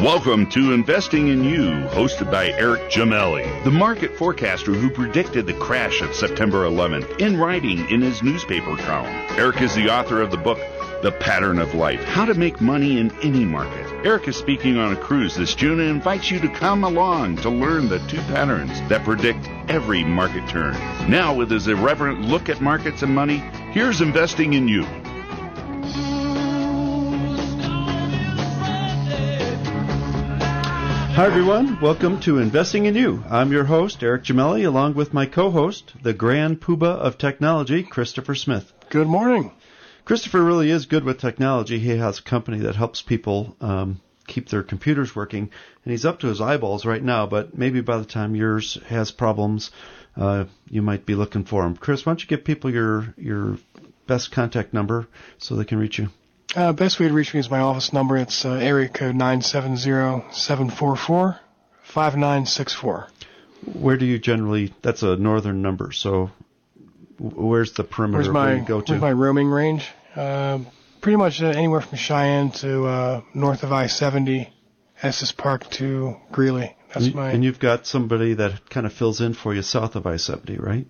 Welcome to Investing in You, hosted by Eric Gemelli, the market forecaster who predicted the crash of September 11th in writing in his newspaper column. Eric is the author of the book, The Pattern of Life, How to Make Money in Any Market. Eric is speaking on a cruise this June and invites you to come along to learn the two patterns that predict every market turn. Now, with his irreverent look at markets and money, here's Investing in You. Hi, everyone. Welcome to Investing in You. I'm your host, Eric Gemelli, along with my co-host, the Grand Poobah of Technology, Christopher Smith. Good morning. Christopher really is good with technology. He has a company that helps people keep their computers working, and he's up to his eyeballs right now, but maybe by the time yours has problems, you might be looking for him. Chris, why don't you give people your best contact number so they can reach you? Best way to reach me is my office number. It's area code 970-744-5964. Where do you generally, that's a northern number, so where's the perimeter where you go to? Where's my roaming range? Pretty much anywhere from Cheyenne to north of I-70, Estes Park to Greeley. And you've got somebody that kind of fills in for you south of I-70, right?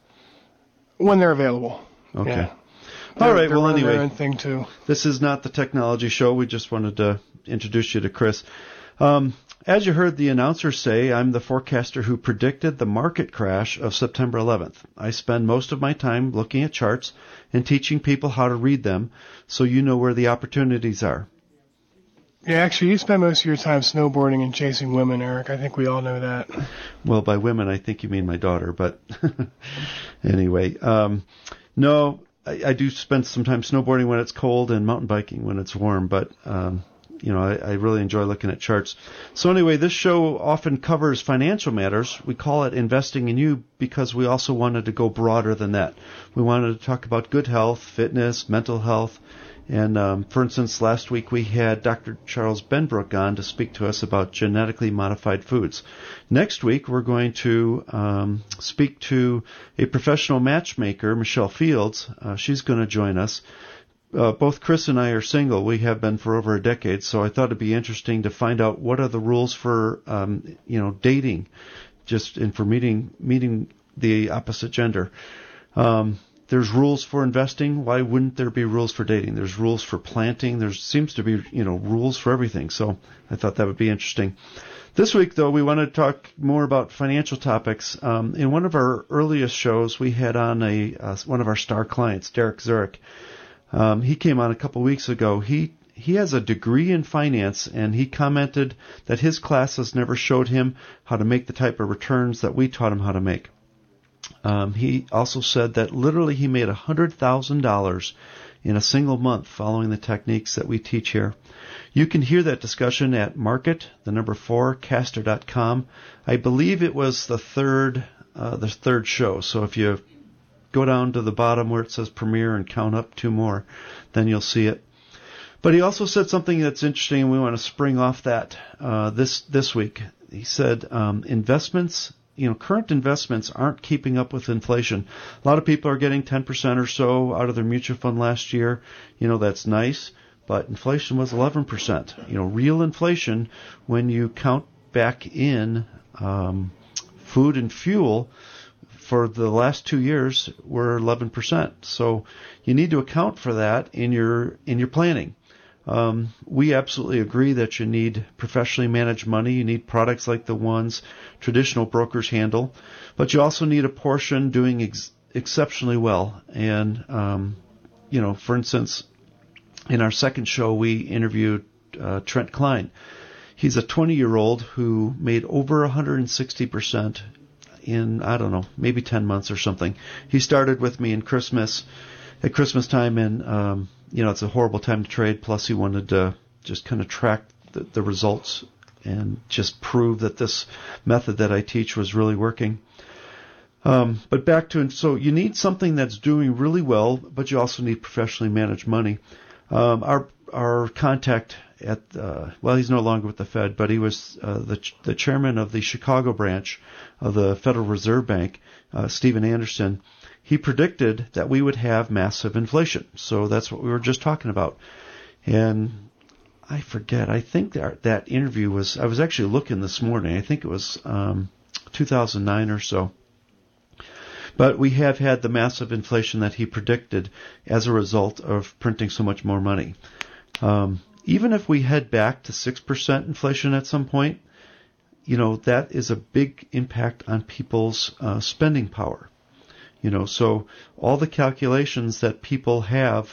When they're available. Okay. Yeah. All right, well, anyway, their own thing too. This is not the technology show. We just wanted to introduce you to Chris. As you heard the announcer say, I'm the forecaster who predicted the market crash of September 11th. I spend most of my time looking at charts and teaching people how to read them so you know where the opportunities are. Yeah, actually, you spend most of your time snowboarding and chasing women, Eric. I think we all know that. Well, by women, I think you mean my daughter, but anyway. No, I do spend some time snowboarding when it's cold and mountain biking when it's warm, but I really enjoy looking at charts. So anyway, this show often covers financial matters. We call it Investing in You because we also wanted to go broader than that. We wanted to talk about good health, fitness, mental health. And, for instance, last week we had Dr. Charles Benbrook on to speak to us about genetically modified foods. Next week we're going to speak to a professional matchmaker, Michelle Fields. She's going to join us. Both Chris and I are single. We have been for over a decade, so I thought it'd be interesting to find out what are the rules for, dating, and for meeting the opposite gender. There's rules for investing. Why wouldn't there be rules for dating? There's rules for planting. There seems to be, rules for everything. So I thought that would be interesting. This week, though, we want to talk more about financial topics. In one of our earliest shows, we had on one of our star clients, Derek Zurich. He came on a couple weeks ago. He has a degree in finance, and he commented that his classes never showed him how to make the type of returns that we taught him how to make. He also said that literally he made $100,000 in a single month following the techniques that we teach here. You can hear that discussion at market4caster.com. I believe it was the third show. So if you go down to the bottom where it says premiere and count up two more, then you'll see it. But he also said something that's interesting, and we want to spring off that this week. He said investments. Current investments aren't keeping up with inflation. A lot of people are getting 10% or so out of their mutual fund last year. That's nice, but inflation was 11%. Real inflation, when you count back in food and fuel, for the last 2 years, were 11%. So you need to account for that in your planning. We absolutely agree that you need professionally managed money. You need products like the ones traditional brokers handle, but you also need a portion doing exceptionally well. And, for instance, in our second show, we interviewed Trent Klein. He's a 20-year-old who made over 160% in, maybe 10 months or something. He started with me at Christmas time, and it's a horrible time to trade. Plus, he wanted to just kind of track the results and just prove that this method that I teach was really working. But back to, so you need something that's doing really well, but you also need professionally managed money. Our contact at, he's no longer with the Fed, but he was the chairman of the Chicago branch of the Federal Reserve Bank, Stephen Anderson. He predicted that we would have massive inflation. So that's what we were just talking about. And I forget. I think that interview was, I was actually looking this morning. I think it was 2009 or so. But we have had the massive inflation that he predicted as a result of printing so much more money. Even if we head back to 6% inflation at some point, that is a big impact on people's spending power. So all the calculations that people have.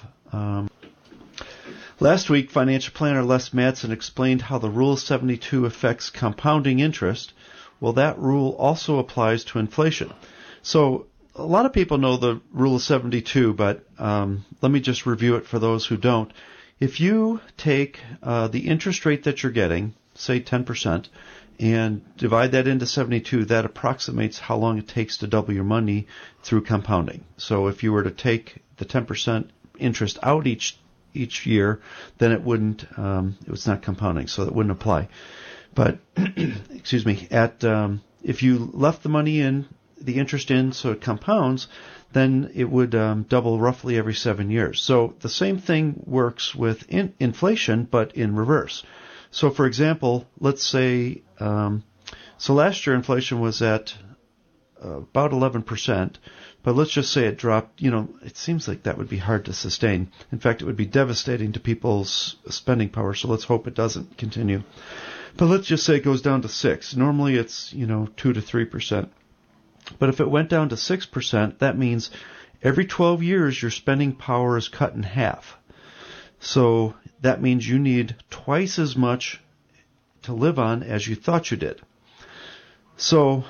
Last week, financial planner Les Madsen explained how the Rule of 72 affects compounding interest. Well, that rule also applies to inflation. So a lot of people know the Rule of 72, but let me just review it for those who don't. If you take the interest rate that you're getting, say 10%, and divide that into 72, that approximates how long it takes to double your money through compounding. So if you were to take the 10% interest out each year, then it wouldn't, it was not compounding, so it wouldn't apply. But, excuse me, if you left the money in, the interest in, so it compounds, then it would double roughly every 7 years. So the same thing works with inflation, but in reverse. So for example, let's say, so last year inflation was at about 11%, but let's just say it dropped, it seems like that would be hard to sustain. In fact, it would be devastating to people's spending power, so let's hope it doesn't continue. But let's just say it goes down to 6. Normally it's, 2 to 3%. But if it went down to 6%, that means every 12 years your spending power is cut in half. So that means you need twice as much to live on as you thought you did. So,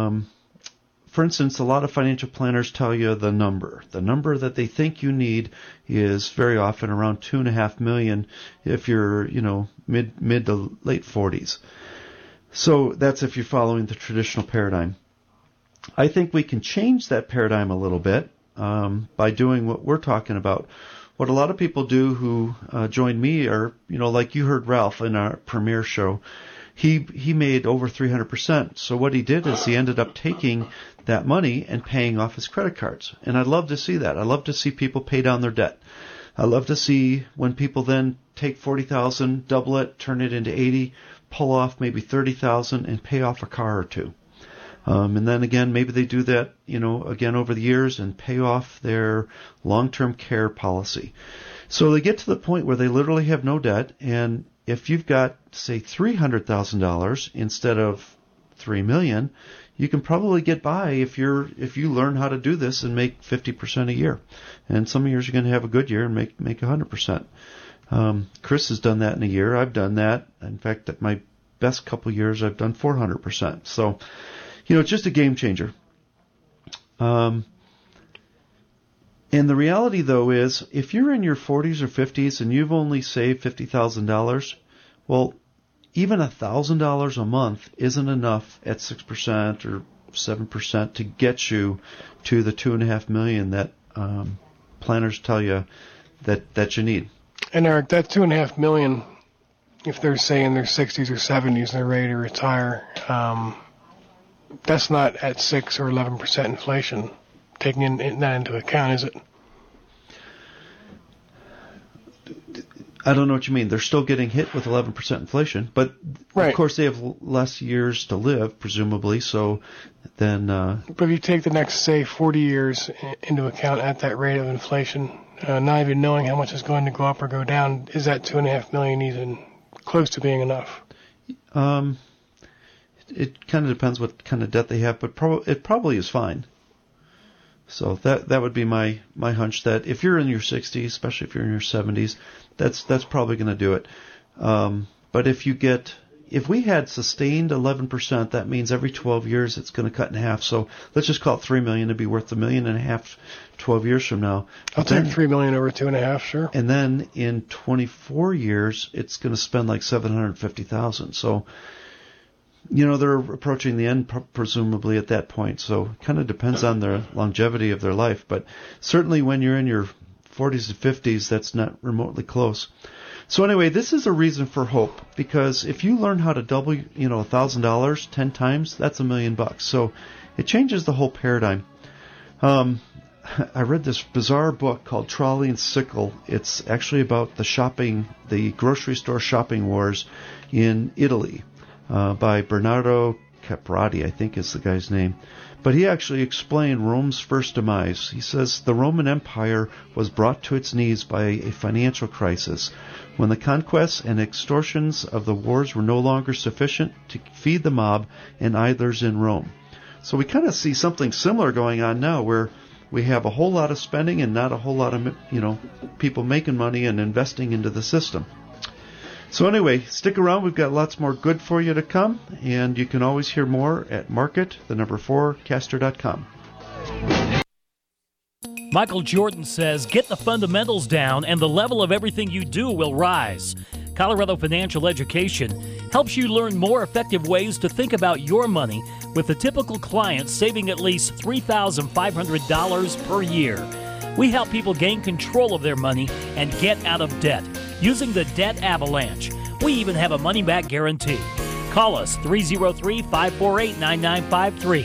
for instance, a lot of financial planners tell you the number. The number that they think you need is very often around $2.5 million if you're, mid to late 40s. So that's if you're following the traditional paradigm. I think we can change that paradigm a little bit by doing what we're talking about. What a lot of people do who join me are, like you heard Ralph in our premiere show, he made over 300%. So what he did is he ended up taking that money and paying off his credit cards. And I'd love to see that. I love to see people pay down their debt. I love to see when people then take $40,000, double it, turn it into 80, pull off maybe $30,000 and pay off a car or two. And then again, maybe they do that, again over the years and pay off their long-term care policy. So they get to the point where they literally have no debt. And if you've got, say, $300,000 instead of $3 million, you can probably get by if you learn how to do this and make 50% a year. And some years you're going to have a good year and make 100%. Chris has done that in a year. I've done that. In fact, at my best couple years, I've done 400%. So, it's just a game changer. And the reality, though, is if you're in your 40s or 50s and you've only saved $50,000, well, even $1,000 a month isn't enough at 6% or 7% to get you to the $2.5 million that planners tell you that you need. And Eric, that $2.5 million, if they're say in their 60s or 70s and they're ready to retire, that's not at 6 or 11% inflation, taking that into account, is it? I don't know what you mean. They're still getting hit with 11% inflation, but right. Of course they have less years to live, presumably. So then. But if you take the next, say, 40 years into account at that rate of inflation, not even knowing how much is going to go up or go down, is that $2.5 million even close to being enough? It kind of depends what kind of debt they have, but it probably is fine. So that would be my hunch that if you're in your 60s, especially if you're in your 70s, that's probably going to do it. But if we had sustained 11%, that means every 12 years it's going to cut in half. So let's just call it $3 million to be worth $1.5 million 12 years from now. I'll take $3 million over 2.5, sure. And then in 24 years, it's going to spend like $750,000. So. They're approaching the end presumably at that point, so it kind of depends on the longevity of their life. But certainly when you're in your 40s and 50s, that's not remotely close. So anyway, this is a reason for hope, because if you learn how to double, $1,000 10 times, that's $1 million. So it changes the whole paradigm. I read this bizarre book called Trolley and Sickle. It's actually about the grocery store shopping wars in Italy, by Bernardo Caprati, I think is the guy's name. But he actually explained Rome's first demise. He says the Roman Empire was brought to its knees by a financial crisis, when the conquests and extortions of the wars were no longer sufficient to feed the mob and idlers in Rome. So we kind of see something similar going on now, where we have a whole lot of spending and not a whole lot of, people making money and investing into the system. So anyway, stick around. We've got lots more good for you to come, and you can always hear more at market4caster.com. Michael Jordan says, get the fundamentals down and the level of everything you do will rise. Colorado Financial Education helps you learn more effective ways to think about your money, with a typical client saving at least $3,500 per year. We help people gain control of their money and get out of debt using the Debt Avalanche. We even have a money-back guarantee. Call us 303-548-9953,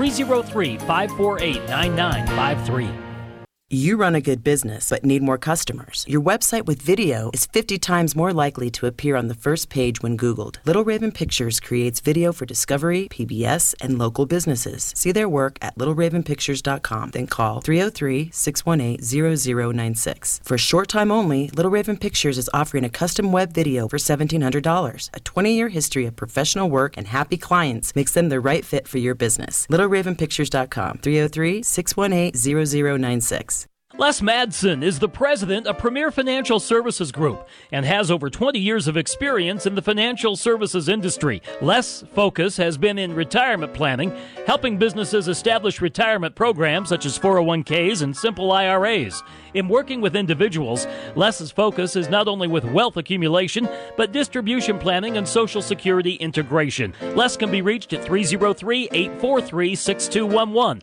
303-548-9953. You run a good business but need more customers. Your website with video is 50 times more likely to appear on the first page when Googled. Little Raven Pictures creates video for Discovery, PBS, and local businesses. See their work at littleravenpictures.com. Then call 303-618-0096. For a short time only, Little Raven Pictures is offering a custom web video for $1,700. A 20-year history of professional work and happy clients makes them the right fit for your business. littleravenpictures.com. 303-618-0096. Les Madsen is the president of Premier Financial Services Group and has over 20 years of experience in the financial services industry. Les' focus has been in retirement planning, helping businesses establish retirement programs such as 401ks and simple IRAs. In working with individuals, Les' focus is not only with wealth accumulation, but distribution planning and Social Security integration. Les can be reached at 303-843-6211,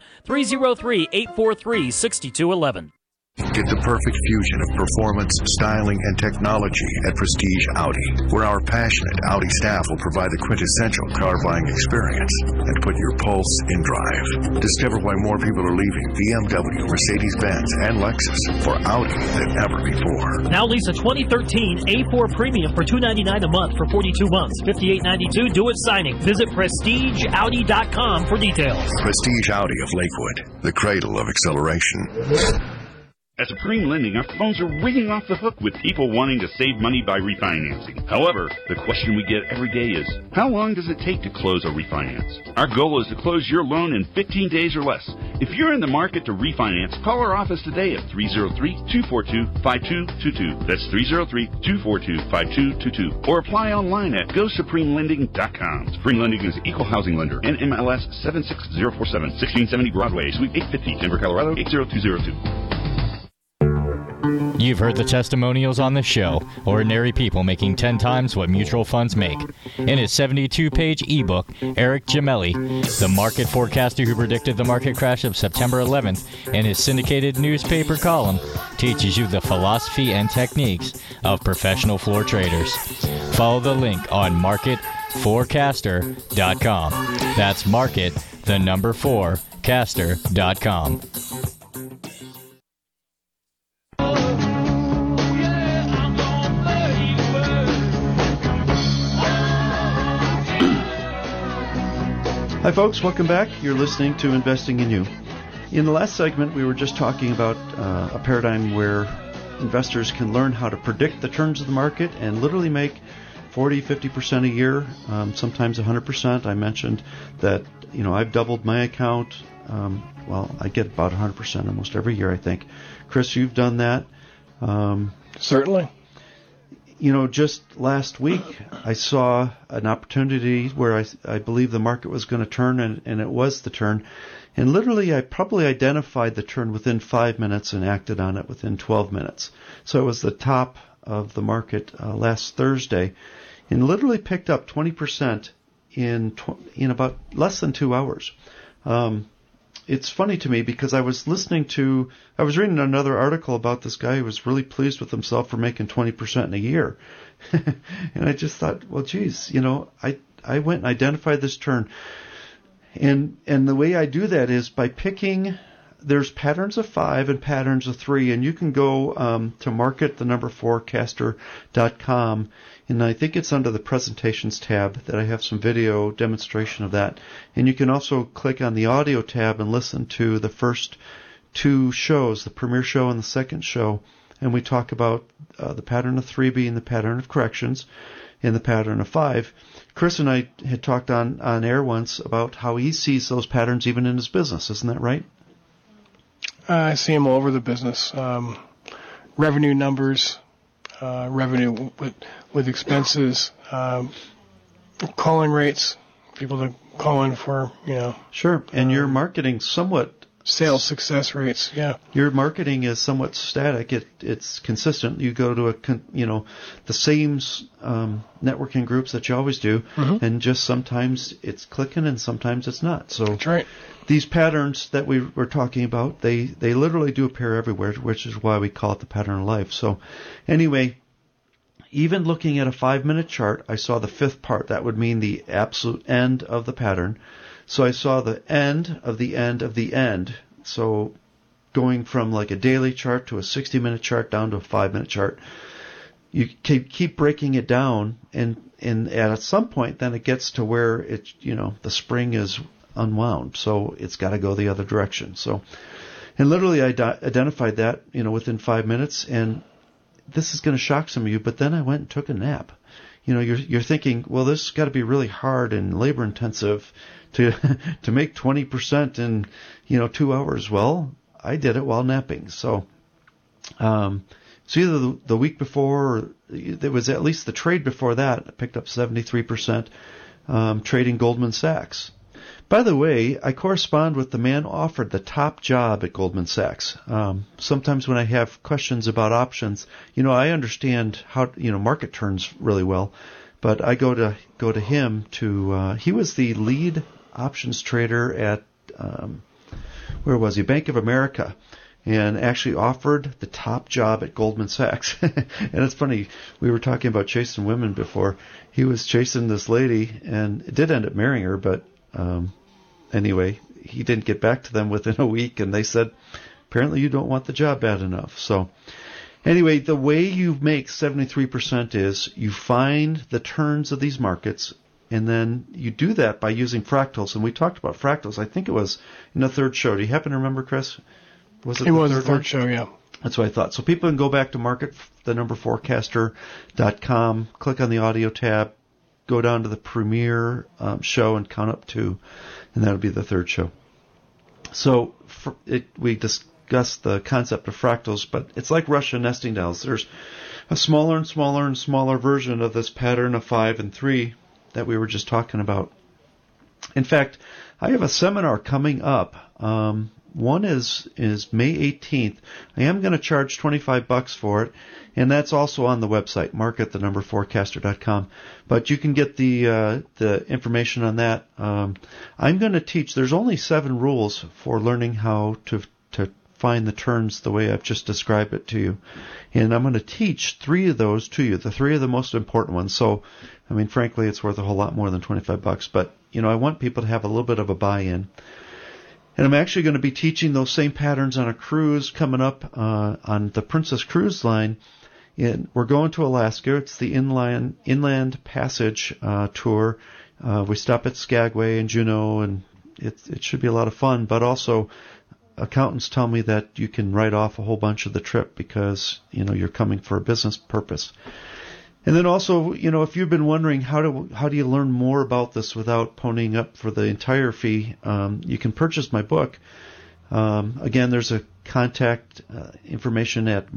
303-843-6211. Get the perfect fusion of performance, styling, and technology at Prestige Audi, where our passionate Audi staff will provide the quintessential car buying experience and put your pulse in drive. Discover why more people are leaving BMW, Mercedes-Benz, and Lexus for Audi than ever before. Now lease a 2013 A4 Premium for $299 a month for 42 months, $58.92 due at signing. Visit PrestigeAudi.com for details. Prestige Audi of Lakewood, the cradle of acceleration. At Supreme Lending, our phones are ringing off the hook with people wanting to save money by refinancing. However, the question we get every day is, how long does it take to close a refinance? Our goal is to close your loan in 15 days or less. If you're in the market to refinance, call our office today at 303-242-5222. That's 303-242-5222. Or apply online at GoSupremeLending.com. Supreme Lending is an equal housing lender. NMLS 76047, 1670 Broadway, Suite 850, Denver, Colorado 80202. You've heard the testimonials on this show. Ordinary people making 10 times what mutual funds make. In his 72-page ebook, Eric Gemelli, the market forecaster who predicted the market crash of September 11th, in his syndicated newspaper column, teaches you the philosophy and techniques of professional floor traders. Follow the link on market4caster.com. That's market, the number 4, caster.com. Hi folks, welcome back. You're listening to Investing in You. In the last segment, we were just talking about a paradigm where investors can learn how to predict the turns of the market and literally make 40, 50% a year, sometimes 100%. I mentioned that, I've doubled my account. I get about 100% almost every year, I think. Chris, you've done that. Certainly. Just last week, I saw an opportunity where I believe the market was going to turn, and it was the turn. And literally, I probably identified the turn within 5 minutes and acted on it within 12 minutes. So it was the top of the market last Thursday, and literally picked up 20% in about less than 2 hours. It's funny to me because I was reading another article about this guy who was really pleased with himself for making 20% in a year. And I just thought, well, geez, I went and identified this turn. And the way I do that is by picking there's patterns of 5 and patterns of 3, and you can go to market4caster.com, and I think it's under the presentations tab that I have some video demonstration of that. And you can also click on the audio tab and listen to the first 2 shows, the premiere show and the second show, and we talk about the pattern of 3 being the pattern of corrections and the pattern of 5. Chris and I had talked on air once about how he sees those patterns even in his business. Isn't that right? I see them all over the business. Revenue numbers, revenue with expenses, calling rates, people that call in for, Sure. And your marketing somewhat... Sales success rates, yeah. Your marketing is somewhat static. It's consistent. You go to the same networking groups that you always do, and just sometimes it's clicking and sometimes it's not. So that's right. These patterns that we were talking about, they literally do appear everywhere, which is why we call it the pattern of life. So anyway, even looking at a 5-minute chart, I saw the 5th part. That would mean the absolute end of the pattern. So I saw the end of the end of the end. So going from like a daily chart to a 60-minute chart down to a 5-minute chart, you keep breaking it down, and at some point then it gets to where it the spring is unwound, so it's got to go the other direction. So, and literally I identified that within 5 minutes, and this is going to shock some of you, but then I went and took a nap. You're thinking, well, this has got to be really hard and labor intensive to make 20% in 2 hours. Well, I did it while napping. So either the week before, or there was at least the trade before that, I picked up 73% trading Goldman Sachs. By the way, I correspond with the man who offered the top job at Goldman Sachs. Sometimes when I have questions about options, I understand how market turns really well, but I go to him to. He was the lead options trader at where was he? Bank of America, and actually offered the top job at Goldman Sachs. And it's funny, we were talking about chasing women before. He was chasing this lady, and it did end up marrying her, but. Anyway, he didn't get back to them within a week, and they said, apparently you don't want the job bad enough. So anyway, the way you make 73% is you find the turns of these markets, and then you do that by using fractals. And we talked about fractals. I think it was in the 3rd show. Do you happen to remember, Chris? It was the 3rd show, yeah. That's what I thought. So people can go back to market4caster.com, click on the audio tab, go down to the premiere show and count up 2, and that'll be the 3rd show. So we discussed the concept of fractals, but it's like Russian nesting dolls. There's a smaller and smaller and smaller version of this pattern of 5 and 3 that we were just talking about. In fact, I have a seminar coming up. One is May 18th. I am going to charge $25 for it, and that's also on the website, market4caster.com. But you can get the information on that. I'm going to teach. There's only 7 rules for learning how to find the turns the way I've just described it to you, and I'm going to teach 3 of those to you. The 3 are the most important ones. So, I mean, frankly, it's worth a whole lot more than $25. But I want people to have a little bit of a buy-in. And I'm actually going to be teaching those same patterns on a cruise coming up on the Princess Cruise Line. We're going to Alaska. It's the Inland Passage tour. We stop at Skagway and Juneau, and it should be a lot of fun. But also, accountants tell me that you can write off a whole bunch of the trip because you're coming for a business purpose. And then also, if you've been wondering how do you learn more about this without ponying up for the entire fee, you can purchase my book. Again, there's a contact information at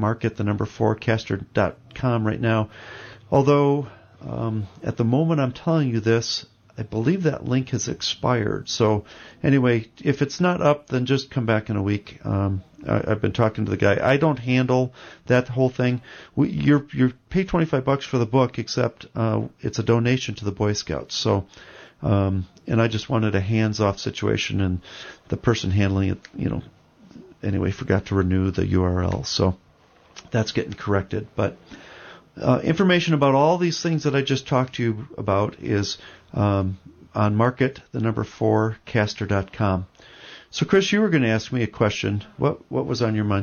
market4caster.com right now. Although, at the moment I'm telling you this, I believe that link has expired. So anyway, if it's not up, then just come back in a week. I've been talking to the guy. I don't handle that whole thing. You pay $25 for the book, except it's a donation to the Boy Scouts. So, and I just wanted a hands-off situation, and the person handling it, anyway, forgot to renew the URL. So that's getting corrected. But information about all these things that I just talked to you about is on market4caster.com. So, Chris, you were going to ask me a question. What was on your mind?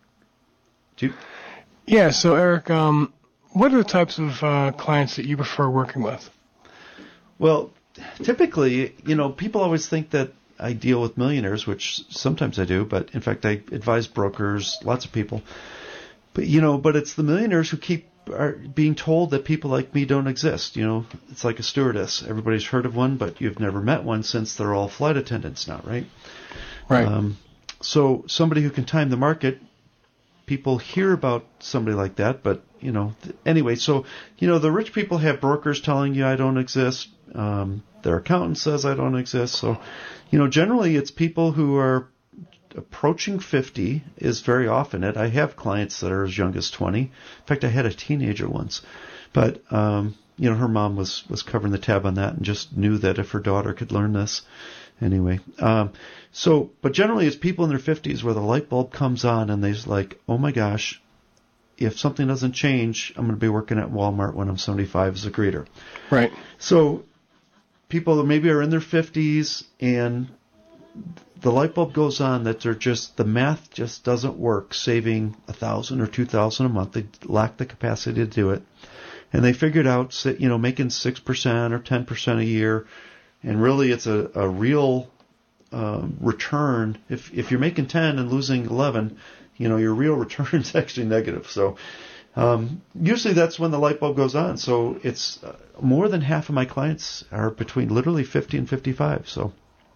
Yeah, so Eric, what are the types of clients that you prefer working with? Well, typically, people always think that I deal with millionaires, which sometimes I do, but in fact I advise brokers, lots of people. But it's the millionaires who are being told that people like me don't exist. It's like a stewardess. Everybody's heard of one, but you've never met one since they're all flight attendants now, right? Right. So somebody who can time the market, people hear about somebody like that, but, anyway, so, the rich people have brokers telling you I don't exist. Their accountant says I don't exist. So, generally it's people who are approaching 50 is very often it. I have clients that are as young as 20. In fact, I had a teenager once, but, her mom was covering the tab on that and just knew that if her daughter could learn this. Anyway, but generally it's people in their 50s where the light bulb comes on and they're like, oh my gosh, if something doesn't change, I'm going to be working at Walmart when I'm 75 as a greeter. Right. So people that maybe are in their 50s and the light bulb goes on that the math just doesn't work, saving $1,000 or $2,000 a month. They lack the capacity to do it. And they figured out, making 6% or 10% a year. And really it's a real return. If you're making 10 and losing 11, your real return is actually negative. So usually that's when the light bulb goes on. So it's more than half of my clients are between literally 50 and 55. So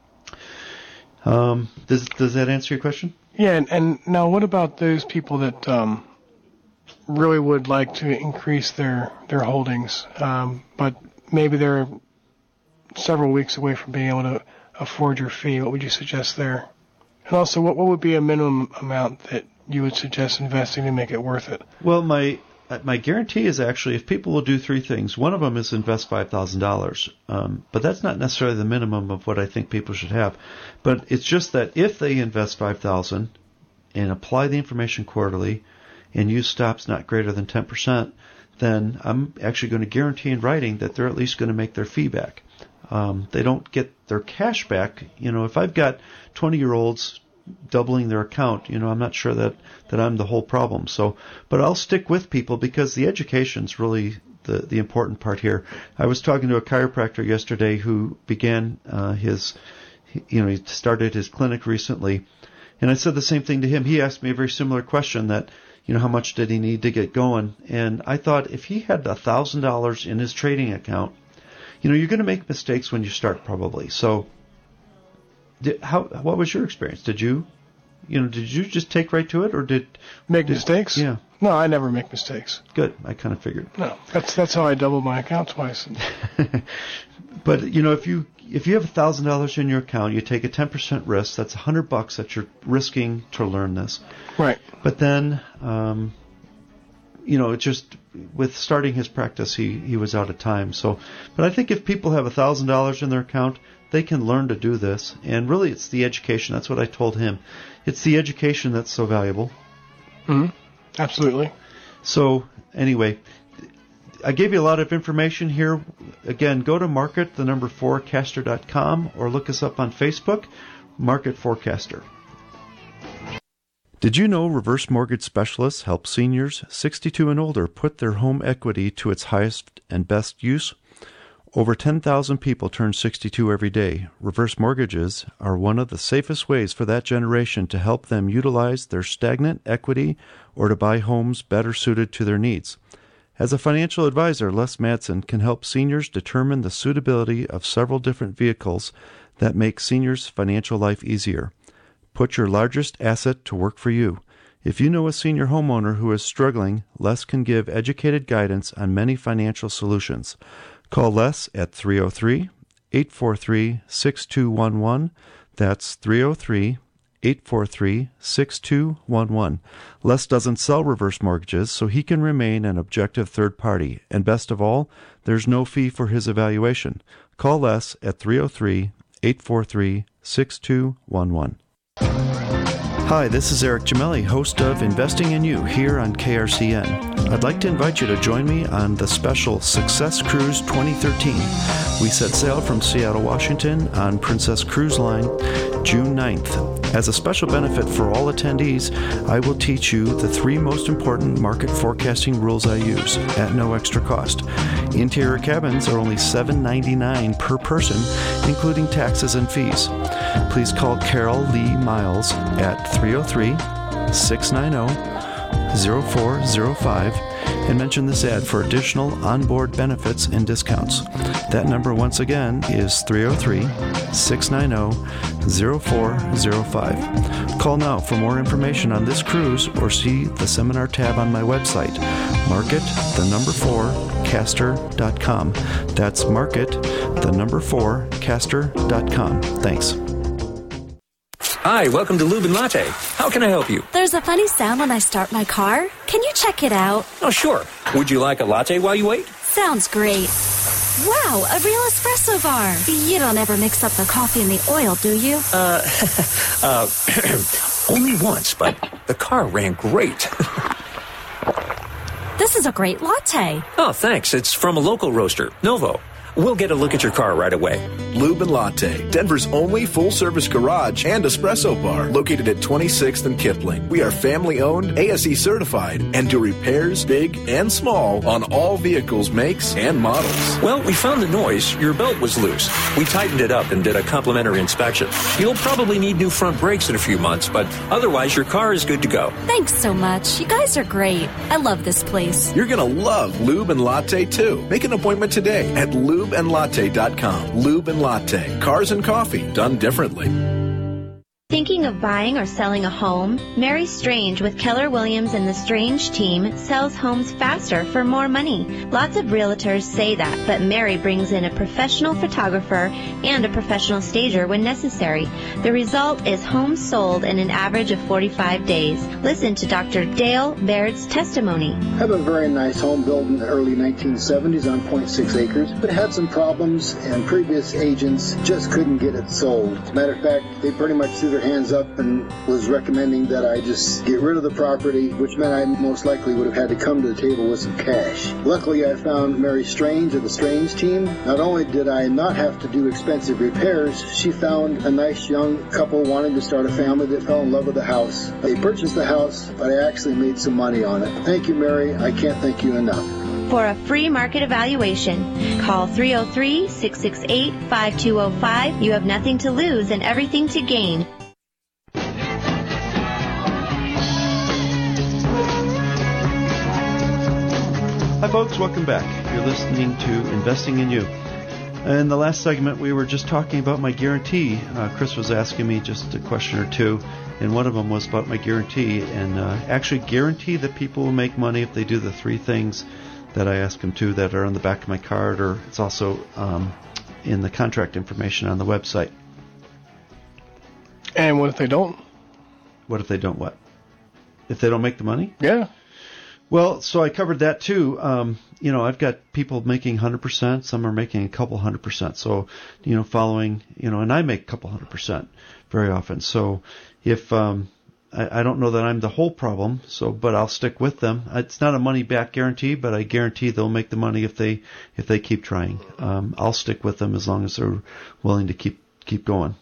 does that answer your question? Yeah, and now what about those people that really would like to increase their holdings, but maybe they're several weeks away from being able to afford your fee? What would you suggest there? And also, what would be a minimum amount that you would suggest investing to make it worth it? Well, my guarantee is actually if people will do three things. One of them is invest $5,000, but that's not necessarily the minimum of what I think people should have. But it's just that if they invest $5,000 and apply the information quarterly and use stops not greater than 10%, then I'm actually going to guarantee in writing that they're at least going to make their fee back. They don't get their cash back. If I've got 20-year-olds doubling their account, I'm not sure that I'm the whole problem. So, but I'll stick with people because the education's really the important part here. I was talking to a chiropractor yesterday who began he started his clinic recently, and I said the same thing to him. He asked me a very similar question that, how much did he need to get going? And I thought if he had $1,000 in his trading account, you're going to make mistakes when you start probably. So what was your experience? Did you just take right to it or make mistakes? Yeah. No, I never make mistakes. Good. I kind of figured. No, that's how I doubled my account twice. But if you have $1,000 in your account, you take a 10% risk. That's $100 that you're risking to learn this. Right. But then, it just with starting his practice, he was out of time. So, but I think if people have $1,000 in their account, they can learn to do this. And really, it's the education. That's what I told him. It's the education that's so valuable. Mm-hmm. Absolutely. So anyway, I gave you a lot of information here. Again, go to market4caster.com or look us up on Facebook, Market Forecaster. Did you know Reverse Mortgage Specialists help seniors 62 and older put their home equity to its highest and best use? Over 10,000 people turn 62 every day. Reverse mortgages are one of the safest ways for that generation to help them utilize their stagnant equity or to buy homes better suited to their needs. As a financial advisor, Les Madsen can help seniors determine the suitability of several different vehicles that make seniors' financial life easier. Put your largest asset to work for you. If you know a senior homeowner who is struggling, Les can give educated guidance on many financial solutions. Call Les at 303-843-6211. That's 303-843-6211. Les doesn't sell reverse mortgages, so he can remain an objective third party. And best of all, there's no fee for his evaluation. Call Les at 303-843-6211. Hi, this is Eric Gemelli, host of Investing in You here on KRCN. I'd like to invite you to join me on the special Success Cruise 2013. We set sail from Seattle, Washington on Princess Cruise Line June 9th. As a special benefit for all attendees, I will teach you the 3 most important market forecasting rules I use at no extra cost. Interior cabins are only $7.99 per person, including taxes and fees. Please call Carol Lee Miles at 303-690-0405 and mention this ad for additional onboard benefits and discounts. That number once again is 303-690-0405. Call now for more information on this cruise or see the seminar tab on my website, market4caster.com. That's market4caster.com. Thanks. Hi, welcome to Lube and Latte. How can I help you? There's a funny sound when I start my car. Can you check it out? Oh, sure. Would you like a latte while you wait? Sounds great. Wow, a real espresso bar. You don't ever mix up the coffee and the oil, do you? Only once, but the car ran great. This is a great latte. Oh, thanks. It's from a local roaster, Novo. We'll get a look at your car right away. Lube and Latte, Denver's only full-service garage and espresso bar, located at 26th and Kipling. We are family-owned, ASE certified, and do repairs, big and small, on all vehicles, makes, and models. Well, we found the noise. Your belt was loose. We tightened it up and did a complimentary inspection. You'll probably need new front brakes in a few months, but otherwise your car is good to go. Thanks so much. You guys are great. I love this place. You're going to love Lube and Latte, too. Make an appointment today at lubeandlatte.com. Lube and Latte. Cars and coffee done differently. Thinking of buying or selling a home? Mary Strange with Keller Williams and the Strange team sells homes faster for more money. Lots of realtors say that, but Mary brings in a professional photographer and a professional stager when necessary. The result is homes sold in an average of 45 days. Listen to Dr. Dale Baird's testimony. I have a very nice home built in the early 1970s on 0.6 acres, but had some problems and previous agents just couldn't get it sold. As a matter of fact, they pretty much threw their hands up and was recommending that I just get rid of the property, which meant I most likely would have had to come to the table with some cash. Luckily, I found Mary Strange of the Strange team. Not only did I not have to do expensive repairs, she found a nice young couple wanting to start a family that fell in love with the house. They purchased the house, but I actually made some money on it. Thank you, Mary. I can't thank you enough. For a free market evaluation, call 303-668-5205. You have nothing to lose and everything to gain. Hi folks, welcome back. You're listening to Investing in You. In the last segment, we were just talking about my guarantee. Chris was asking me just a question or two, and one of them was about my guarantee. And actually guarantee that people will make money if they do the 3 things that I ask them to that are on the back of my card, or it's also in the contract information on the website. And what if they don't? What if they don't what? If they don't make the money? Yeah. Well, so I covered that too. I've got people making 100%. Some are making a couple 100%. So, following, and I make a couple 100% very often. So if, I don't know that I'm the whole problem, but I'll stick with them. It's not a money back guarantee, but I guarantee they'll make the money if they keep trying. I'll stick with them as long as they're willing to keep going.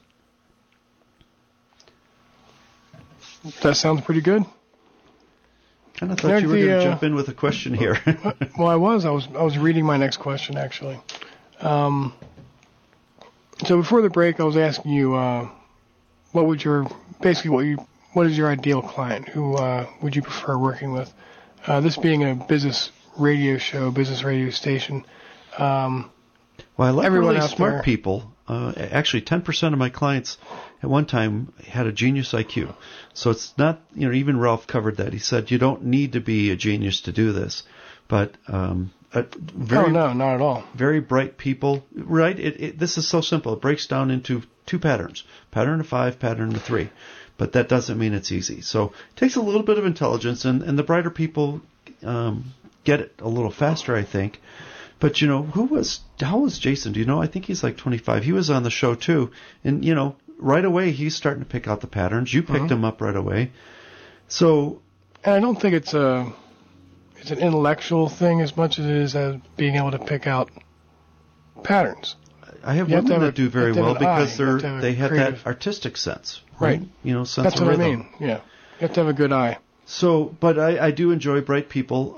That sounds pretty good. I thought you were going to jump in with a question here. Well, I was reading my next question actually. So before the break, I was asking you, what is your ideal client? Who would you prefer working with? This being a business radio station. Well, I like really smart people. Actually, 10% of my clients at one time had a genius IQ. So it's not, even Ralph covered that. He said you don't need to be a genius to do this. But no, not at all. Very bright people, right? This is so simple. It breaks down into 2 patterns. Pattern of 5, pattern of 3. But that doesn't mean it's easy. So it takes a little bit of intelligence, and the brighter people get it a little faster, I think. But, how was Jason? Do you know? I think he's like 25. He was on the show, too. And, right away he's starting to pick out the patterns. You picked him up right away. So, and I don't think it's an intellectual thing as much as it is as being able to pick out patterns. I have women that do very well because they have that artistic sense, right? You know, sense That's of what rhythm. I mean. Yeah, you have to have a good eye. So, but I do enjoy bright people,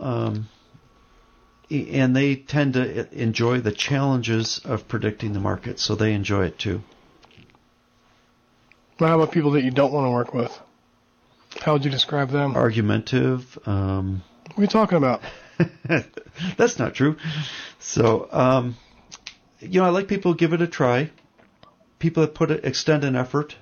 and they tend to enjoy the challenges of predicting the market, so they enjoy it too. Well, how about people that you don't want to work with? How would you describe them? Argumentative. What are you talking about? That's not true. So, you know, I like people who give it a try. People that extend an effort.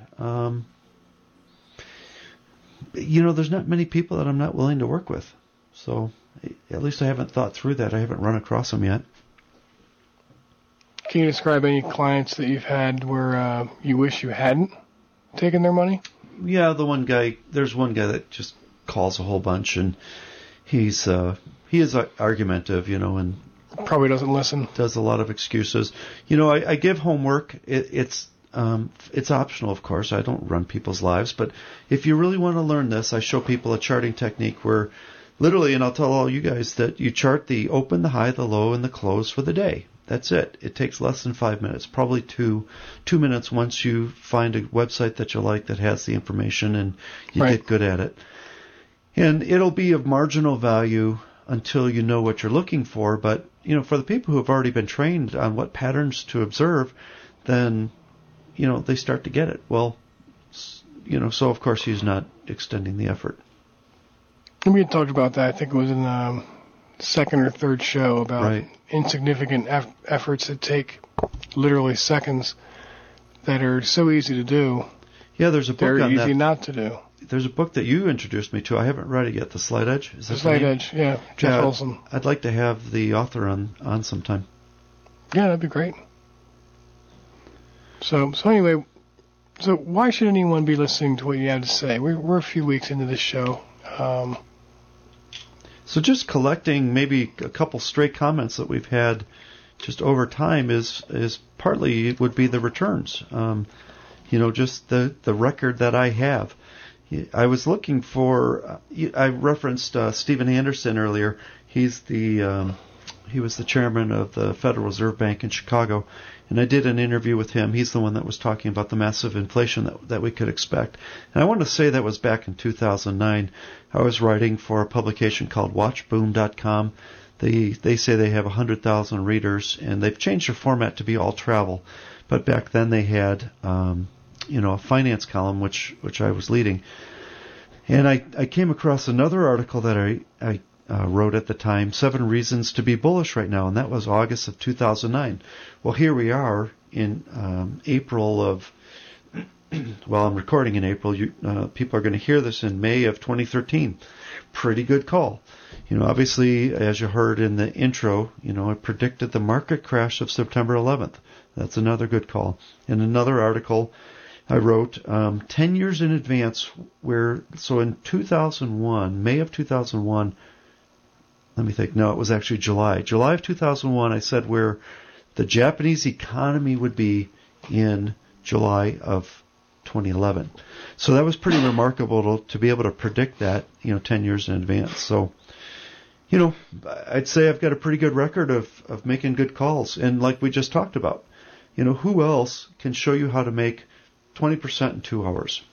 You know, there's not many people that I'm not willing to work with. So, at least I haven't thought through that. I haven't run across them yet. Can you describe any clients that you've had where you wish you hadn't taken their money? Yeah, there's one guy that just calls a whole bunch, and he is argumentative, you know, and probably doesn't listen. Does a lot of excuses. You know, I give homework. It's optional, of course. I don't run people's lives, but if you really want to learn this, I show people a charting technique where literally, and I'll tell all you guys that you chart the open, the high, the low, and the close for the day. That's it. It takes less than 5 minutes, probably two minutes once you find a website that you like that has the information and you get good at it. And it'll be of marginal value until you know what you're looking for. But, you know, for the people who have already been trained on what patterns to observe, then, you know, they start to get it. Well, you know, so of course he's not extending the effort. We had talked about that. I think it was in the second or third show about insignificant efforts that take literally seconds that are so easy to do. Yeah, there's a book on that. They're easy not to do. There's a book that you introduced me to. I haven't read it yet. The Slight Edge? Is The Slight Edge, yeah. Jeff Olson. I'd like to have the author on sometime. Yeah, that'd be great. So anyway, so why should anyone be listening to what you have to say? We're a few weeks into this show. So just collecting maybe a couple stray comments that we've had just over time is partly would be the returns. You know, just the record that I have. I was looking for. I referenced Stephen Anderson earlier. He was the chairman of the Federal Reserve Bank in Chicago, and I did an interview with him. He's the one that was talking about the massive inflation that we could expect. And I want to say that was back in 2009. I was writing for a publication called WatchBoom.com. They say they have 100,000 readers, and they've changed their format to be all travel. But back then they had, a finance column which I was leading. And I came across another article that I wrote at the time, 7 Reasons to be Bullish Right Now, and that was August of 2009. Well, here we are in April of, well, I'm recording in April. People are going to hear this in May of 2013. Pretty good call. You know, obviously, as you heard in the intro, you know, I predicted the market crash of September 11th. That's another good call. In another article I wrote 10 years in advance, so in 2001, May of 2001, let me think. No, it was actually July. July of 2001, I said where the Japanese economy would be in July of 2011. So that was pretty remarkable to be able to predict that, 10 years in advance. So, I'd say I've got a pretty good record of making good calls. And like we just talked about, who else can show you how to make 20% in 2 hours?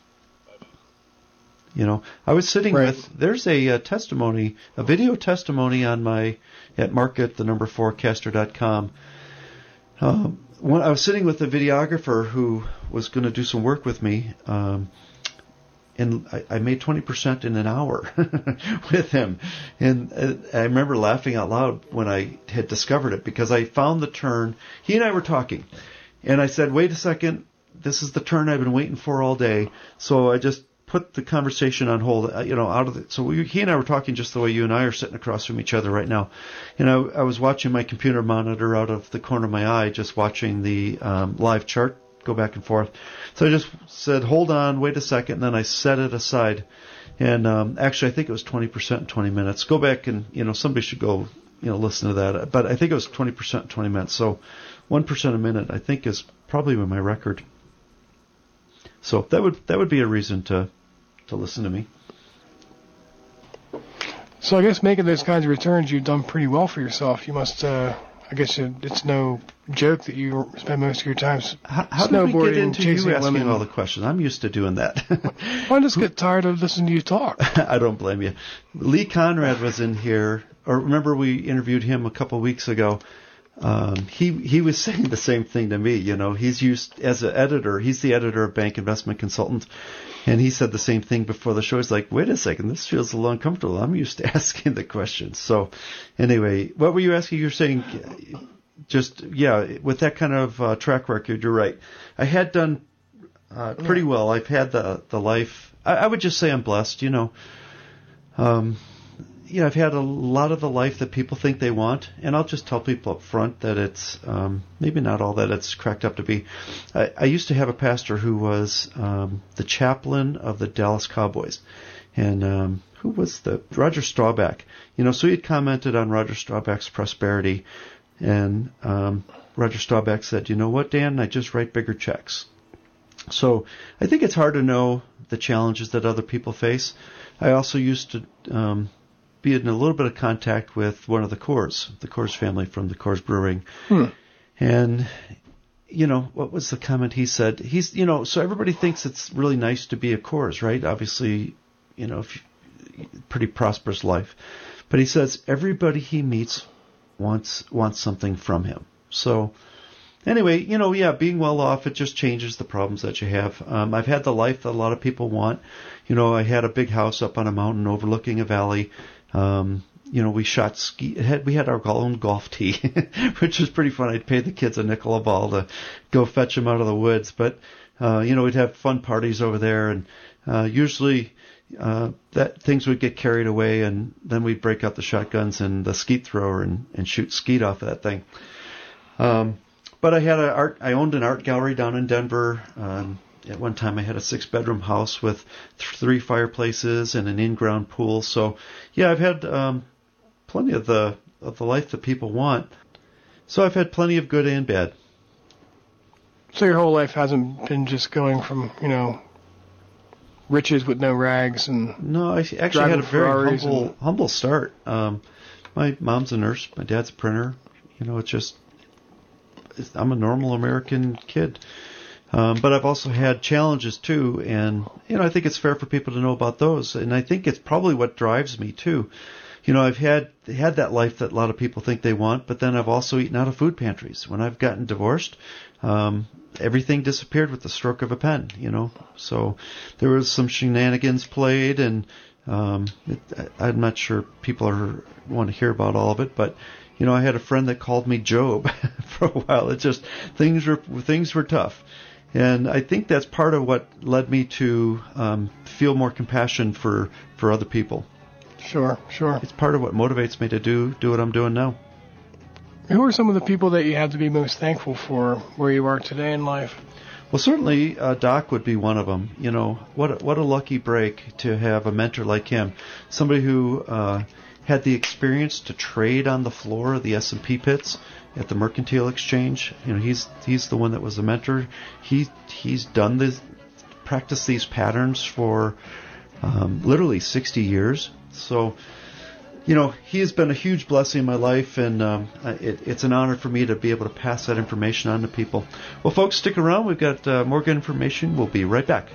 I was sitting there's a testimony, a video testimony at market4caster.com. When I was sitting with a videographer who was going to do some work with me, and I made 20% in an hour with him. And I remember laughing out loud when I had discovered it because I found the turn. He and I were talking, and I said, wait a second, this is the turn I've been waiting for all day. So I just put the conversation on hold, out of it. So he and I were talking just the way you and I are sitting across from each other right now. I was watching my computer monitor out of the corner of my eye, just watching the live chart go back and forth. So I just said, hold on, wait a second, and then I set it aside. And actually, I think it was 20% in 20 minutes. Go back and, somebody should go, listen to that. But I think it was 20% in 20 minutes. So 1% a minute, I think, is probably my record. So that would be a reason to listen to me. So I guess making those kinds of returns, you've done pretty well for yourself. You must, I guess it's no joke that you spend most of your time snowboarding, did we get into chasing you asking women. all the questions? I'm used to doing that. I just get tired of listening to you talk. I don't blame you. Lee Conrad was in here, or remember we interviewed him a couple weeks ago. He was saying the same thing to me. He's used as an editor. He's the editor of Bank Investment Consultant, and he said the same thing before the show. He's like, "Wait a second, this feels a little uncomfortable. I'm used to asking the questions." So, anyway, what were you asking? You're saying, with that kind of track record, you're right. I had done pretty well. I've had the life. I would just say I'm blessed. I've had a lot of the life that people think they want, and I'll just tell people up front that it's maybe not all that it's cracked up to be. I used to have a pastor who was the chaplain of the Dallas Cowboys, and who was Roger Staubach. So he had commented on Roger Staubach's prosperity, and Roger Staubach said, "You know what, Dan? I just write bigger checks." So I think it's hard to know the challenges that other people face. I also used to be in a little bit of contact with one of the Coors family from the Coors Brewing. And, what was the comment he said? So everybody thinks it's really nice to be a Coors, right? Obviously, pretty prosperous life. But he says everybody he meets wants something from him. So anyway, being well off, it just changes the problems that you have. I've had the life that a lot of people want. I had a big house up on a mountain overlooking a valley. We shot ski. We had our own golf tee, which was pretty fun. I'd pay the kids a nickel a ball to go fetch them out of the woods. But, we'd have fun parties over there, and usually that things would get carried away, and then we'd break out the shotguns and the skeet thrower and shoot skeet off of that thing. But I owned an art gallery down in Denver. At one time I had a 6-bedroom house with 3 fireplaces and an in-ground pool. So, I've had plenty of the life that people want. So I've had plenty of good and bad. So your whole life hasn't been just going from, riches with no rags and no, I actually had a very humble start. My mom's a nurse. My dad's a printer. I'm a normal American kid. But I've also had challenges too, and I think it's fair for people to know about those, and I think it's probably what drives me too. I've had that life that a lot of people think they want, but then I've also eaten out of food pantries. When I've gotten divorced, everything disappeared with the stroke of a pen. So there was some shenanigans played, and I'm not sure people want to hear about all of it, but. I had a friend that called me Job for a while. It just things were tough. And I think that's part of what led me to feel more compassion for other people. Sure. It's part of what motivates me to do what I'm doing now. Who are some of the people that you have to be most thankful for where you are today in life? Well, certainly Doc would be one of them. What a lucky break to have a mentor like him, somebody who had the experience to trade on the floor of the S&P pits at the Mercantile Exchange. He's the one that was the mentor. He's done this, practiced these patterns for literally 60 years. So, he has been a huge blessing in my life, and it's an honor for me to be able to pass that information on to people. Well, folks, stick around. We've got more good information. We'll be right back.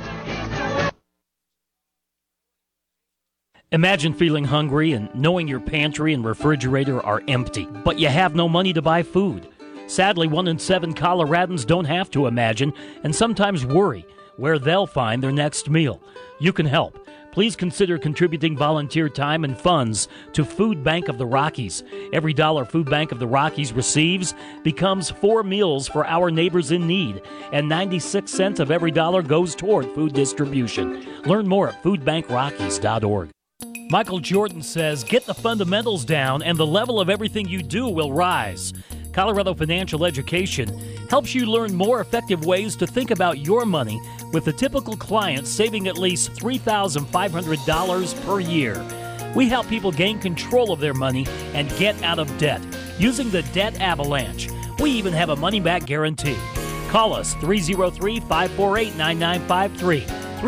Imagine feeling hungry and knowing your pantry and refrigerator are empty, but you have no money to buy food. Sadly, 1 in 7 Coloradans don't have to imagine and sometimes worry where they'll find their next meal. You can help. Please consider contributing volunteer time and funds to Food Bank of the Rockies. Every dollar Food Bank of the Rockies receives becomes 4 meals for our neighbors in need, and 96 cents of every dollar goes toward food distribution. Learn more at foodbankrockies.org. Michael Jordan says, get the fundamentals down and the level of everything you do will rise. Colorado Financial Education helps you learn more effective ways to think about your money, with the typical client saving at least $3,500 per year. We help people gain control of their money and get out of debt using the Debt Avalanche. We even have a money-back guarantee. Call us 303-548-9953.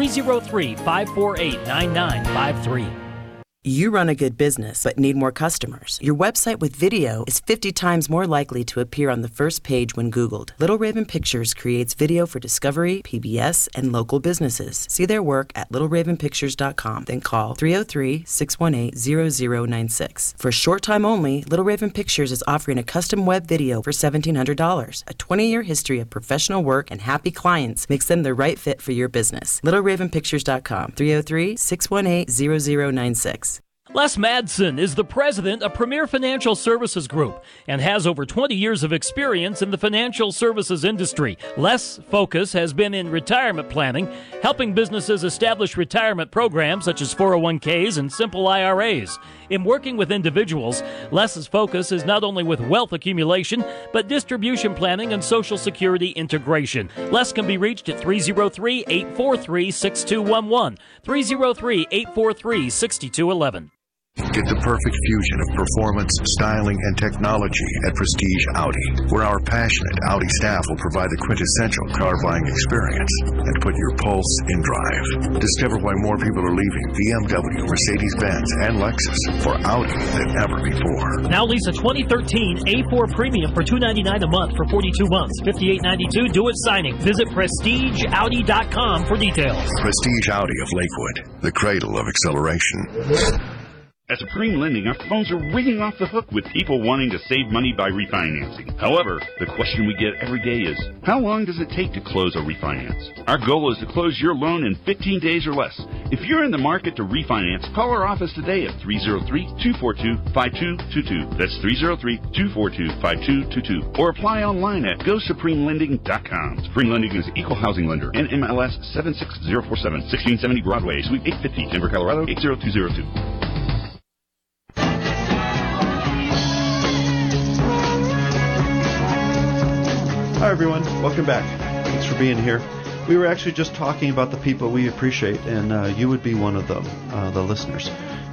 303-548-9953. You run a good business but need more customers. Your website with video is 50 times more likely to appear on the first page when Googled. Little Raven Pictures creates video for Discovery, PBS, and local businesses. See their work at littleravenpictures.com. Then call 303-618-0096. For a short time only, Little Raven Pictures is offering a custom web video for $1,700. A 20-year history of professional work and happy clients makes them the right fit for your business. littleravenpictures.com. 303-618-0096. Les Madsen is the president of Premier Financial Services Group and has over 20 years of experience in the financial services industry. Les' focus has been in retirement planning, helping businesses establish retirement programs such as 401ks and simple IRAs. In working with individuals, Les' focus is not only with wealth accumulation, but distribution planning and Social Security integration. Les can be reached at 303-843-6211, 303-843-6211. Get the perfect fusion of performance, styling, and technology at Prestige Audi, where our passionate Audi staff will provide the quintessential car buying experience and put your pulse in drive. Discover why more people are leaving BMW, Mercedes-Benz, and Lexus for Audi than ever before. Now lease a 2013 A4 Premium for $299 a month for 42 months, $58.92 due at signing. Visit PrestigeAudi.com for details. Prestige Audi of Lakewood, the cradle of acceleration. At Supreme Lending, our phones are ringing off the hook with people wanting to save money by refinancing. However, the question we get every day is, how long does it take to close a refinance? Our goal is to close your loan in 15 days or less. If you're in the market to refinance, call our office today at 303-242-5222. That's 303-242-5222. Or apply online at GoSupremeLending.com. Supreme Lending is equal housing lender. NMLS 76047, 1670 Broadway, Suite 850, Denver, Colorado 80202. Hi, everyone. Welcome back. Thanks for being here. We were actually just talking about the people we appreciate, and you would be one of them, the listeners.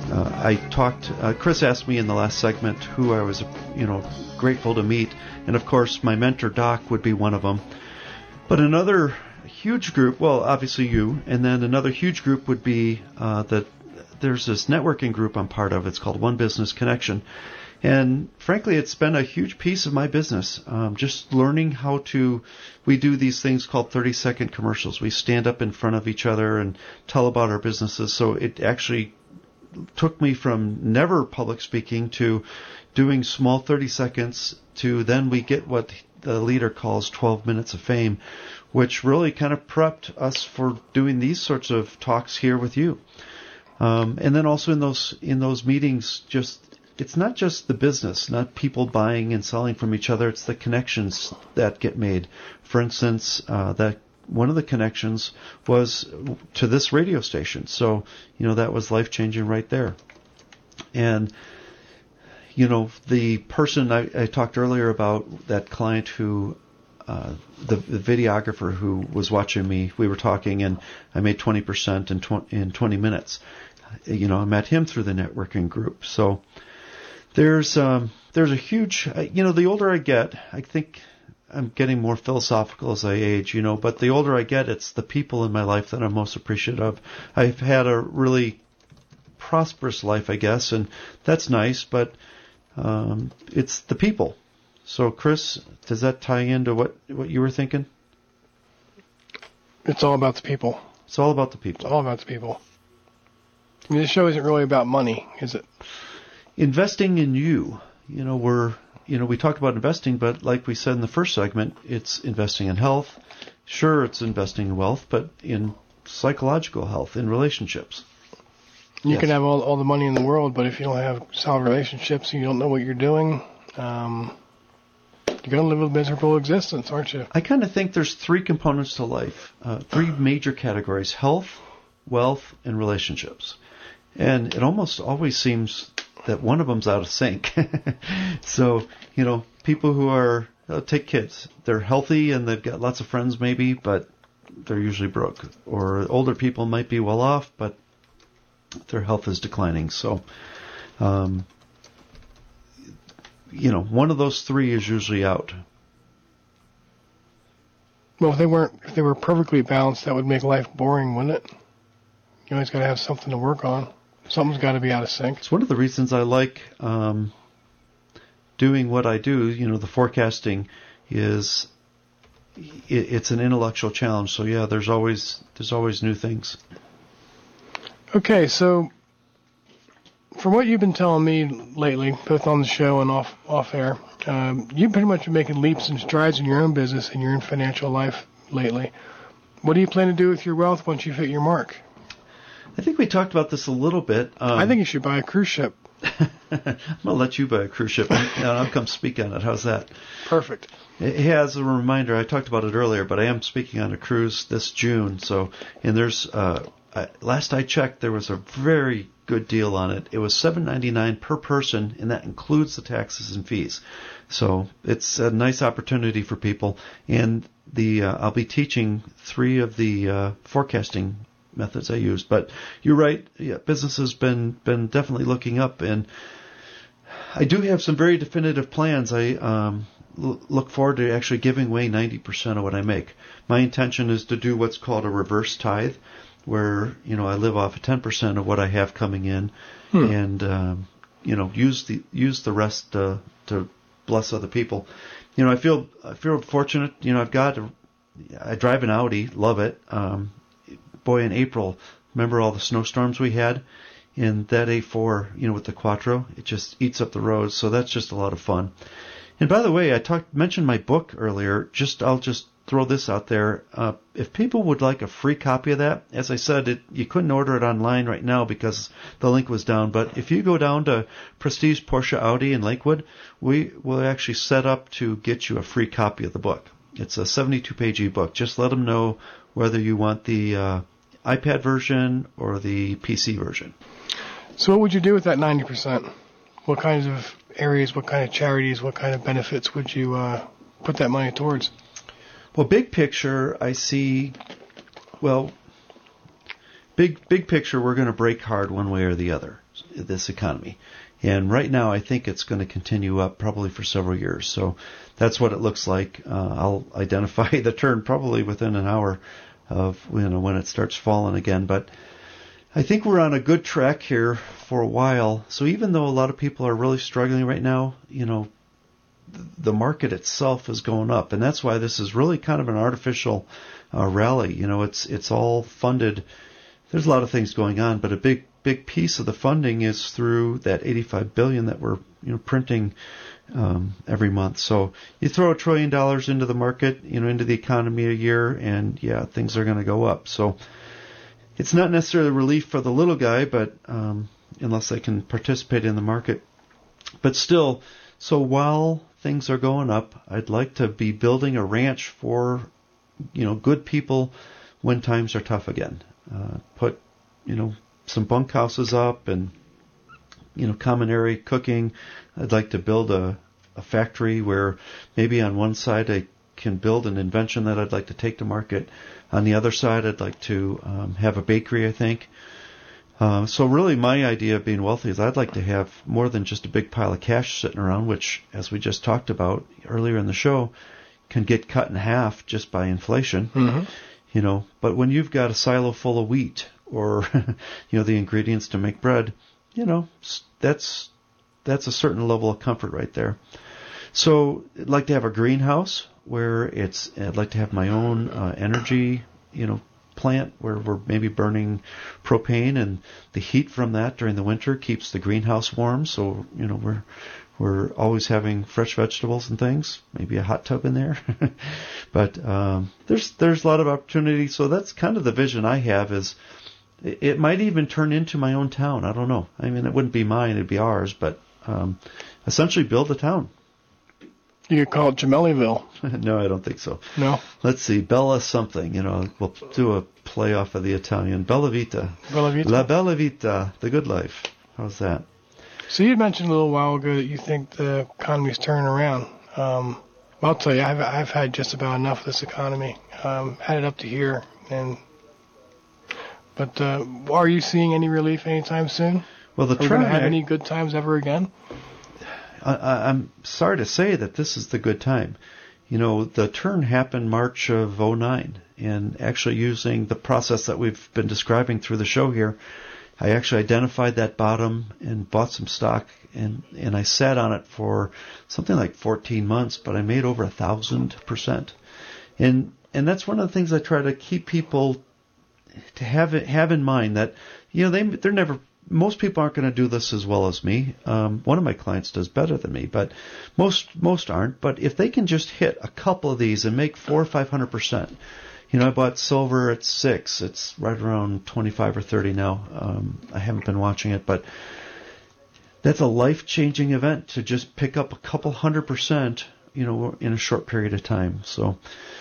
Chris asked me in the last segment who I was, grateful to meet, and of course, my mentor, Doc, would be one of them. But another huge group, well, obviously you, and then another huge group would be that there's this networking group I'm part of. It's called One Business Connection. And frankly, it's been a huge piece of my business. Just learning how we do these things called 30-second commercials. We stand up in front of each other and tell about our businesses. So it actually took me from never public speaking to doing small 30 seconds to then we get what the leader calls 12 minutes of fame, which really kind of prepped us for doing these sorts of talks here with you. And then also in those meetings, it's not just the business, not people buying and selling from each other. It's the connections that get made. For instance, that one of the connections was to this radio station. So, that was life-changing right there. And, the person I talked earlier about, that client who, the videographer who was watching me, we were talking and I made 20% in 20 minutes. I met him through the networking group. So, there's a huge, the older I get, I think I'm getting more philosophical as I age, but the older I get, it's the people in my life that I'm most appreciative of. I've had a really prosperous life, I guess, and that's nice, but it's the people. So, Chris, does that tie into what you were thinking? It's all about the people. It's all about the people. It's all about the people. I mean, this show isn't really about money, is it? Investing in you. We talk about investing, but like we said in the first segment, it's investing in health. Sure, it's investing in wealth, but in psychological health, in relationships. You can have all the money in the world, but if you don't have solid relationships and you don't know what you're doing, you're going to live a miserable existence, aren't you? I kind of think there's three components to life, three major categories: health, wealth, and relationships. And it almost always seems that one of them's out of sync. So, people who are, take kids, they're healthy and they've got lots of friends maybe, but they're usually broke. Or older people might be well off, but their health is declining. So, one of those three is usually out. Well, if they were perfectly balanced, that would make life boring, wouldn't it? You always got to have something to work on. Something's got to be out of sync. It's one of the reasons I like doing what I do. The forecasting is it's an intellectual challenge. So yeah, there's always new things. Okay, so from what you've been telling me lately, both on the show and off air, you've pretty much been making leaps and strides in your own business and your own financial life lately. What do you plan to do with your wealth once you've hit your mark? I think we talked about this a little bit. I think you should buy a cruise ship. I'm going to let you buy a cruise ship, and I'll come speak on it. How's that? Perfect. As a reminder, I talked about it earlier, but I am speaking on a cruise this June. And there's last I checked, there was a very good deal on it. It was $7.99 per person, and that includes the taxes and fees. So it's a nice opportunity for people. And I'll be teaching 3 of the forecasting methods I use. But you're right. Yeah, business has been definitely looking up, and I do have some very definitive plans. I look forward to actually giving away 90% of what I make. My intention is to do what's called a reverse tithe, where I live off of 10% of what I have coming in, and use the rest to bless other people. I feel fortunate. I drive an Audi, love it. Boy, in April, remember all the snowstorms we had? And that A4, with the Quattro, it just eats up the roads. So that's just a lot of fun. And by the way, I mentioned my book earlier. I'll just throw this out there. If people would like a free copy of that, as I said, you couldn't order it online right now because the link was down. But if you go down to Prestige Porsche Audi in Lakewood, we will actually set up to get you a free copy of the book. It's a 72-page ebook. Just let them know whether you want the iPad version or the PC version. So what would you do with that 90%? What kinds of areas, what kind of charities, what kind of benefits would you put that money towards? Well, big picture, I see, big picture, we're going to break hard one way or the other, this economy. And right now, I think it's going to continue up probably for several years. So that's what it looks like. I'll identify the turn probably within an hour of when it starts falling again. But I think we're on a good track here for a while. So even though a lot of people are really struggling right now, the market itself is going up, and that's why this is really kind of an artificial rally. It's all funded. There's a lot of things going on, but a big piece of the funding is through that $85 billion that we're printing every month. So you throw $1 trillion into the market, into the economy a year, and yeah, things are going to go up. So it's not necessarily relief for the little guy, but unless they can participate in the market. But still, so while things are going up, I'd like to be building a ranch for good people when times are tough again. Put some bunkhouses up and common area cooking. I'd like to build a factory where maybe on one side I can build an invention that I'd like to take to market. On the other side, I'd like to have a bakery, I think. So really my idea of being wealthy is I'd like to have more than just a big pile of cash sitting around, which, as we just talked about earlier in the show, can get cut in half just by inflation. Mm-hmm. But when you've got a silo full of wheat or, the ingredients to make bread, that's a certain level of comfort right there. So I'd like to have a greenhouse where I'd like to have my own energy, plant where we're maybe burning propane, and the heat from that during the winter keeps the greenhouse warm. So, we're always having fresh vegetables and things, maybe a hot tub in there. But there's a lot of opportunity. So that's kind of the vision I have. Is it might even turn into my own town. I don't know. I mean, it wouldn't be mine; it'd be ours. But essentially, build a town. You could call it Gemellyville. No, I don't think so. No. Let's see, Bella something. We'll do a play off of the Italian. Bella Vita. Bella Vita. La Bella Vita, the good life. How's that? So you mentioned a little while ago that you think the economy's turning around. I'll tell you, I've had just about enough of this economy. Had it up to here, but are you seeing any relief anytime soon? Well, are we going to have any good times ever again? I'm sorry to say that this is the good time. The turn happened March of 2009, and actually using the process that we've been describing through the show here, I actually identified that bottom and bought some stock, and I sat on it for something like 14 months, but I made over 1,000%. And that's one of the things I try to keep people to have in mind, that they're never. Most people aren't going to do this as well as me. One of my clients does better than me, but most aren't. But if they can just hit a couple of these and make 400 or 500%, I bought silver at 6. It's right around 25 or 30 now. I haven't been watching it, but that's a life-changing event to just pick up a couple 100%, in a short period of time. So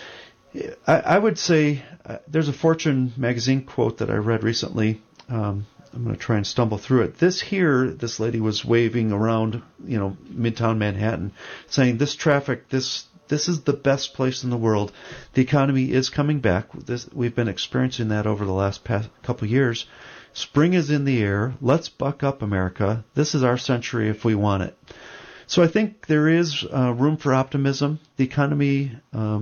I would say there's a Fortune magazine quote that I read recently. I'm going to try and stumble through it. This lady was waving around, Midtown Manhattan, saying this traffic, this is the best place in the world. The economy is coming back. We've been experiencing that over the last couple of years. Spring is in the air. Let's buck up, America. This is our century if we want it. So I think there is room for optimism. The economy,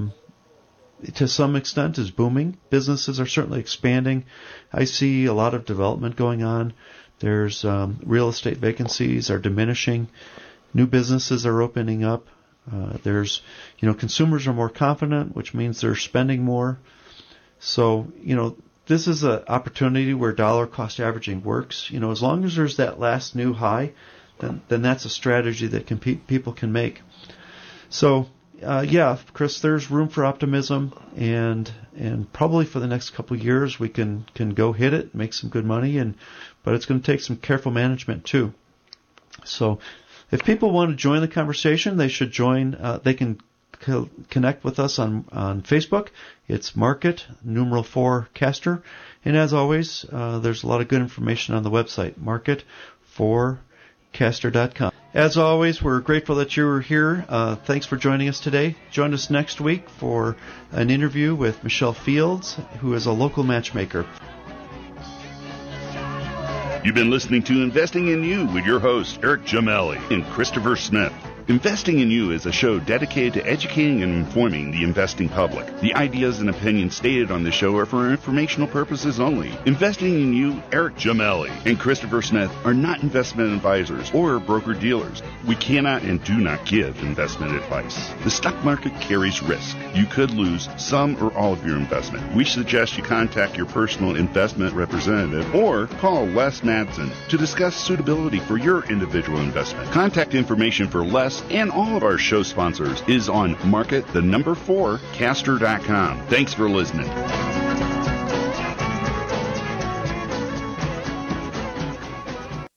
to some extent, is booming. Businesses are certainly expanding. I see a lot of development going on. There's real estate vacancies are diminishing. New businesses are opening up. There's, consumers are more confident, which means they're spending more. So, this is an opportunity where dollar cost averaging works. As long as there's that last new high, then that's a strategy that people can make. So, Chris, there's room for optimism, and probably for the next couple of years we can go hit it, make some good money, but it's going to take some careful management too. So, if people want to join the conversation, they should join. They can connect with us on Facebook. It's Market #4 Caster, and as always, there's a lot of good information on the website, market4caster.com. As always, we're grateful that you were here. Thanks for joining us today. Join us next week for an interview with Michelle Fields, who is a local matchmaker. You've been listening to Investing in You with your hosts, Eric Gemelli and Christopher Smith. Investing in You is a show dedicated to educating and informing the investing public. The ideas and opinions stated on the show are for informational purposes only. Investing in You, Eric Gemelli and Christopher Smith are not investment advisors or broker-dealers. We cannot and do not give investment advice. The stock market carries risk. You could lose some or all of your investment. We suggest you contact your personal investment representative or call Les Madsen to discuss suitability for your individual investment. Contact information for Les and all of our show sponsors is on market4caster.com. Thanks for listening.